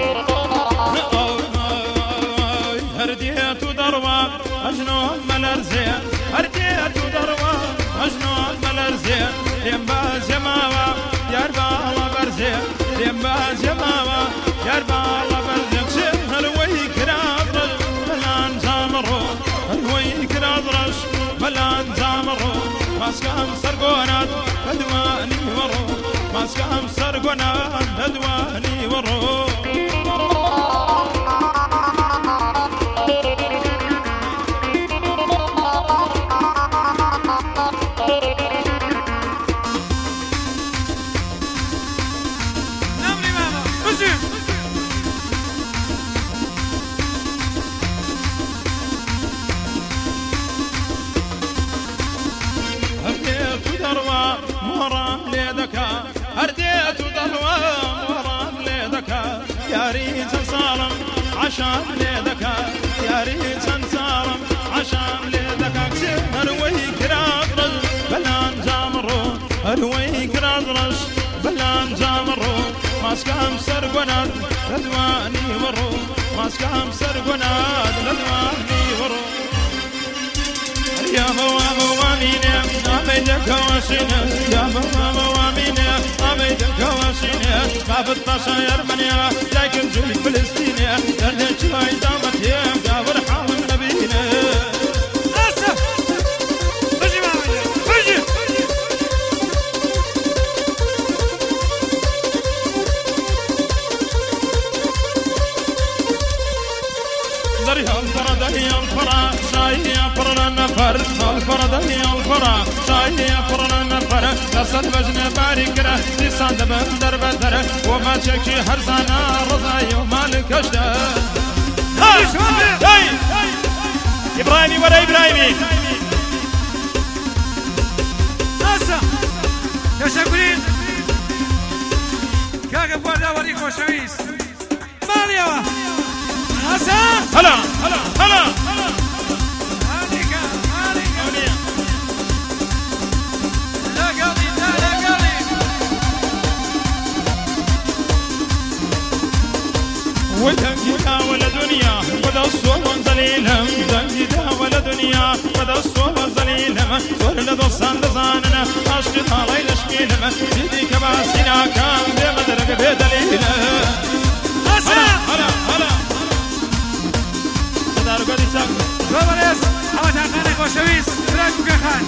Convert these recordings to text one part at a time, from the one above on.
هرديت ودروا أجنون ملرزي هرديت ودروا أجنون ملرزي ينباز يماوا يربا الله برزي ينباز يماوا يربا الله برزي هلوي كرادرش بلان زامرو هلوي كرادرش بلان زامرو ماسكام سرقونات هدواني ورو ماسكام سرقونات هدواني ورو هرديت ودلوى ورام ليدكا يا ريت صارم عشان ليدكا يا ريت صارم عشان ليدكا هروي كرادرش بلان زامرو هروي كرادرش بلان زامرو ماسكام سرقناد لدواني ورو ماسكام سرقناد لدواني ورو يا بوا موامينه أميدك واشينه يا بوا موامينه أميدك واشينه ما بتطشاير منيا لكن جوي فلسطينية دردك شوي دامتيه داور حال النبينا أسف بجي معايا بجي دريها الفرا دريها الفرا شايها فرا النفر الفرا دريها الفرا شايها فرا النفر نصر بجنة باركرة لسان دبن دربتر وما تشكي حرزانا رضاي ومالك اشتا هاي إبراهيمي ولا إبراهيمي ناسا تشكرين كاكا بواردا وريكو شويس ماليوا ناسا هلا هلا هلا وتنجيها ولا دنيا وذا الصوم ذليلهم تنجيها ولا دنيا وذا الصوم ذليلهم ورد الصان لزاننا عشقها ليل شميلهم سيدي كباسنا كان بمدرك بدليلهم هلا هلا هلا تدارك ديشك بابريس حمد حقاني خوشويس براكو كخان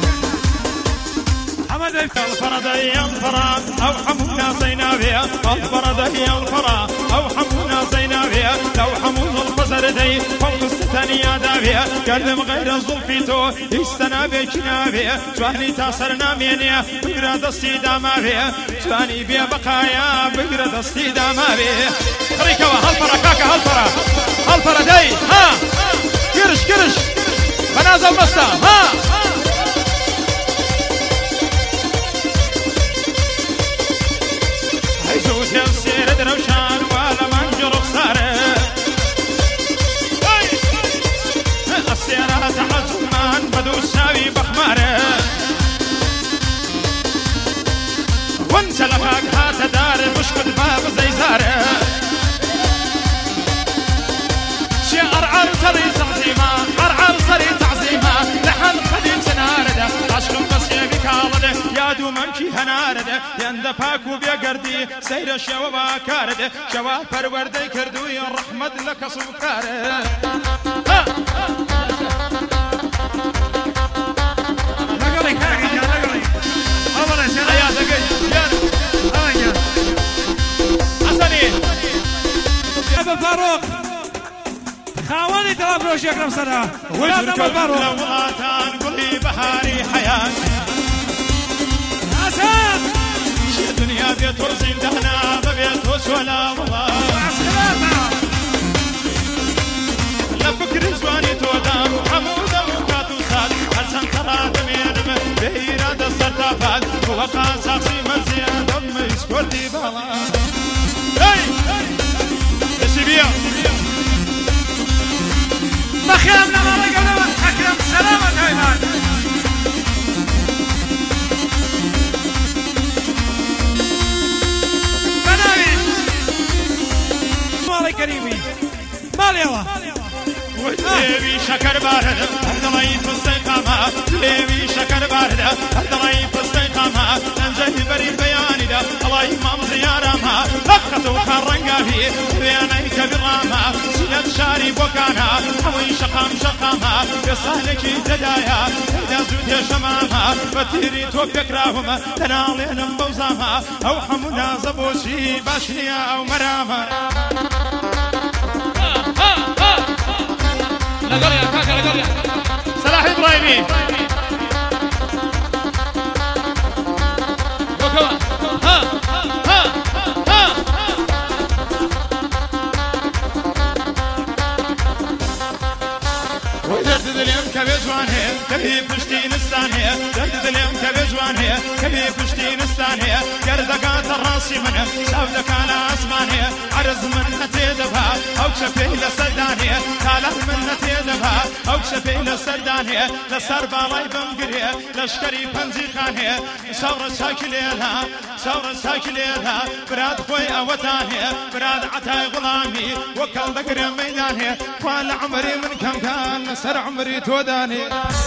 الفرد ينفرا أو حمونا زينابيا الفرد ينفرا أو حمونا زينابيا لو حمود البصر دي فوق الستانية دابيا كلم غير الظلفيتو يستنا بكنابيا جواني تاصرنا مينيا بقرا دستي دامابيا جواني بيا بقايا بقرا دستي دامابيا خريكوا هالفرا كاكا هالفرا هالفرا دي ها كرش كرش بنازل مستا ها عيسوس يصير دروشان ولا منجر خساره السيارات عزمان بدو ساوي بخماره وانت لفاك هات دار مشكل باب زي زاره شي عرعر صري تعظيمه عرعر صري تعظيمه لحن خديم سنارده عشق بس يبيك عالده يا دومنكي هنارده يند باكو بيقردي سير الشوا كارده شوا پروردي كردو يا رحمت لك سوكاره لقلي كاكا يا لقلي أولا سيلا يا دقي يا أولا حسني أبو فاروق خاواني ترى بروش يكرم سنة ولا أبو فاروق لو تنقلي بحاري حياة حسن شي دنيا بيت ورزين دهنا ببيت ولا والله لا فكر زواني تودام حمود وكاتو صاد حسن ترى دمير بإرادة سرطافات ووقع ساقسي مرزية دم يسكوتي بالا هاي سيبيا مخيام لما رقم أكرم سلامة هايمان ماڵی کەریمی ماڵێوە لێوی شەکەر باردە هەردەڵی پستەی قامە لێوی شەکەر باردە هەردەڵی پستەی قامە ئەنجەی بەری بەیانیدا هەڵای مام زیارەمە لەقەت و خەڕەنگاوی وێنەی کەبیڕامە سینەت شاری بۆکانە هەمووی شەقام شەقامە پێسانێکی جەدایە هەیدا زوو تێشەمامە بە تیری تۆ پێکراومە تەناڵێنم بەو زامە ئەو هەموو نازە بۆچی باش نییە ئەو مەرامە لقرية كاكا لقرية سلاح إبراهيمي وكمان ها ها ها ودرد اليوم كبيزوان هي كبي بشتي نستان هي درد اليوم كبيزوان هي كبي بشتي نستان هي كردقات الراسي منه سودك على اسمان هي عرض من نتيدبها او كشفي لسردان هي تاله من نتيدبها او كشفي لسردان هي لسر بالاي بمقريه لشكري بنزي خان هي ثورة ساكليها ثورة ساكليها براد خوي اوتان هي براد عتاي غلامي وكل ذكر ميدان هي قال عمري من كم كان سر عمري توداني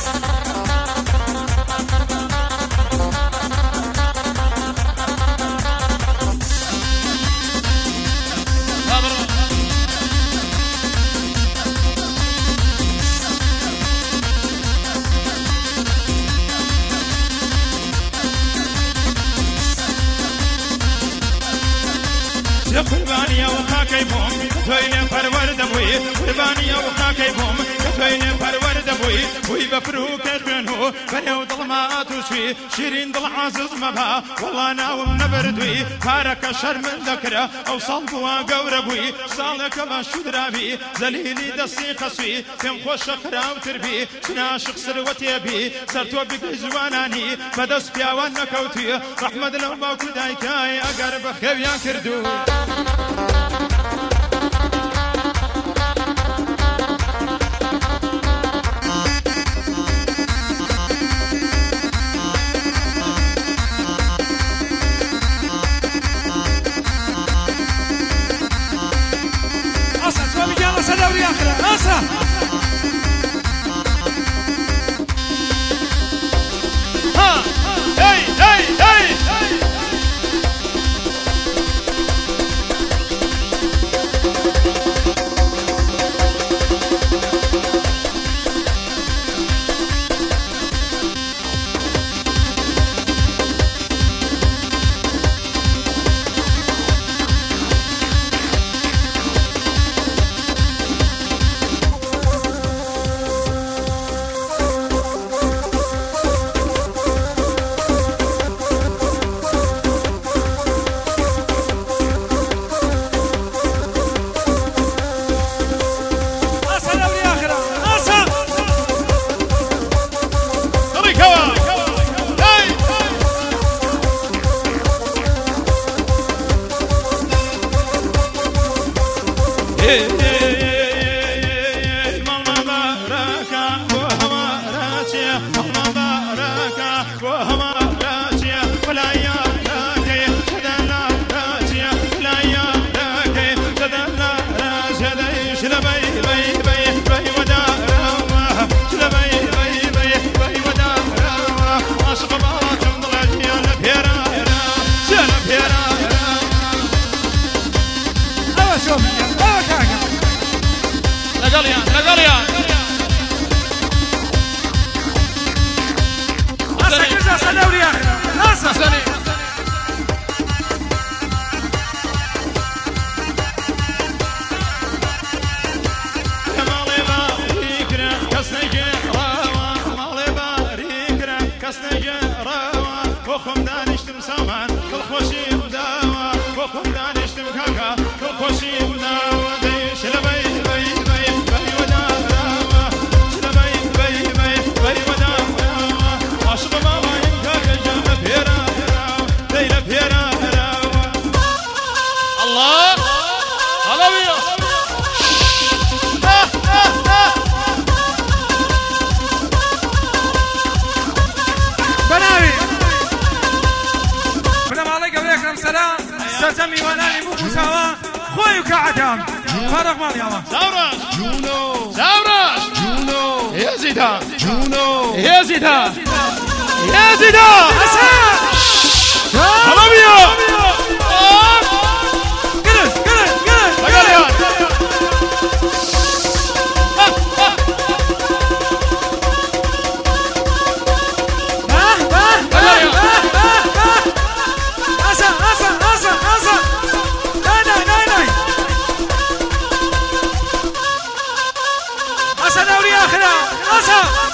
قربانية وخاكي بوم كتوين فرورد ابوي قربانية وخاكي بوم كتوين فرورد ابوي وي بفروك خنو بنيو ظلمات وشوي شيرين ضل عزز مبها والله ناوم نبردوي فارك الشر من ذكره او صلبوا قوربوي صالك ما شدرابي زليلي دسي خسوي كم خوش خرا وتربي شناشق سروتي بي سرتو بجواناني بدس بياوان نكوتي رحمد لو باكو دايكاي اقرب خيويا كردو أصلا شو بيجي أصلا دوري آخر أصلا ها هي هي هي خوي وكعدام فرق مالي الله زورش جونو زورش جونو يا زيدان جونو يا زيدان يا زيدان هلا أسا دوري آخرة أسا